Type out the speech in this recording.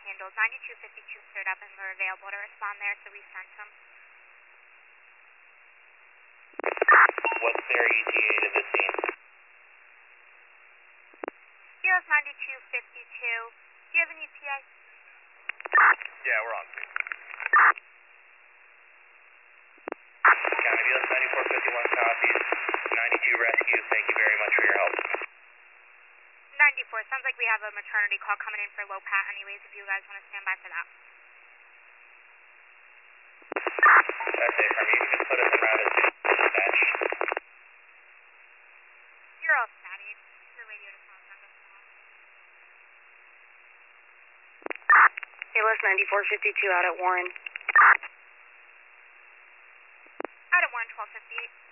handled. 9252 cleared up and we're available to respond there, so we sent them. What's their ETA to the scene? Heroes 9252. Do you have an ETA? Yeah, we're on scene. County Heroes 9451 copies. 92 rescues, thank you very much for your help. 94, sounds like we have a maternity call coming in for low pat anyways, if you guys want to stand by for that. That's it from you. You can just put us in route as dispatch. You're all static. Your radio to contact us now. Heroes 9452 out at Warren. Out at Warren 1258.